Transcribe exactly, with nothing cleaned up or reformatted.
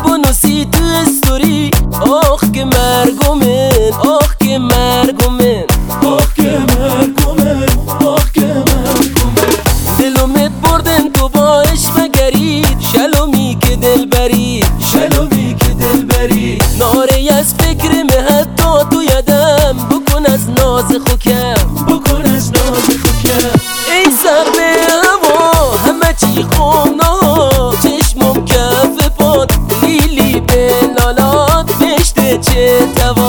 بنوسی تو استوری آخ که مرگومن آخ که مرگومن آخ که مرگومن آخ که مرگومن دلومت بردن تو باش بگرید شلومی که دل برید شلومی که دل برید ناری از فکر حتی تو یادم بکن از ناز خوکم بکن از ناز خوکم ای سر به هوا همه چی خونا چشمم کف پاد لیلی به لالات بشته چه توا